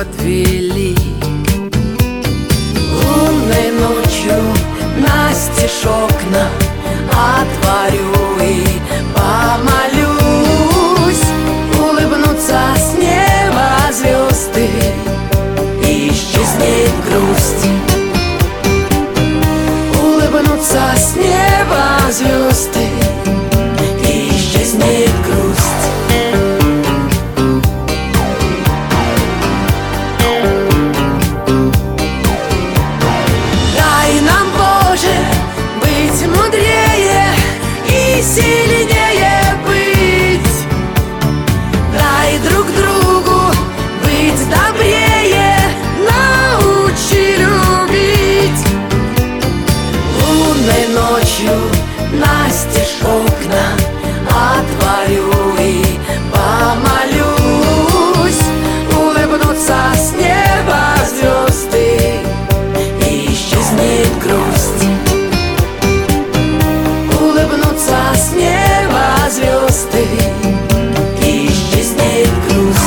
подвели. Лунной ночью настежь окна отворю и помолюсь. Улыбнутся с неба звезды, исчезнет грусть. Улыбнутся с неба звезды, исчезнет грусть. Дай нам, Боже, быть мудрее и сильнее быть. Дай друг другу быть добрее, научи любить. Лунной ночью настежь окна отворю и помолюсь. Улыбнутся с неба звезды, исчезнет грусть. Улыбнутся с неба звезды, исчезнет грусть.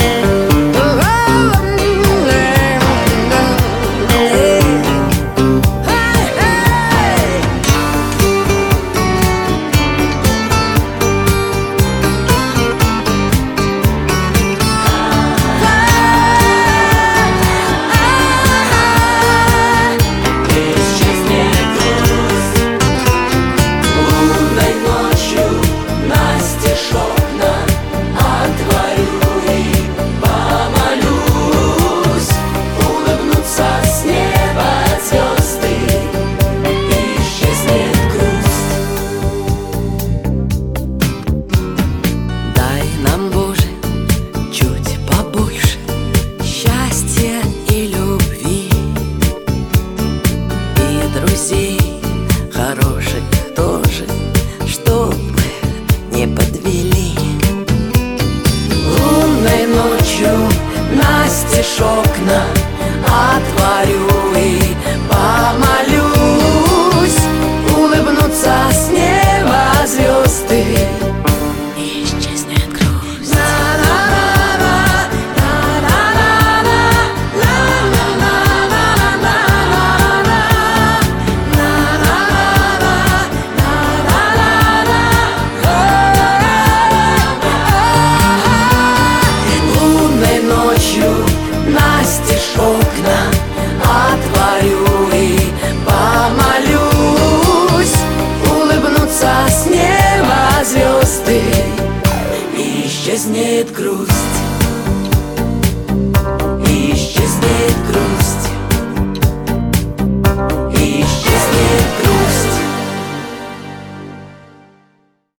Друзей хороших тоже, чтоб не подвели. Лунной ночью настежь окна отворю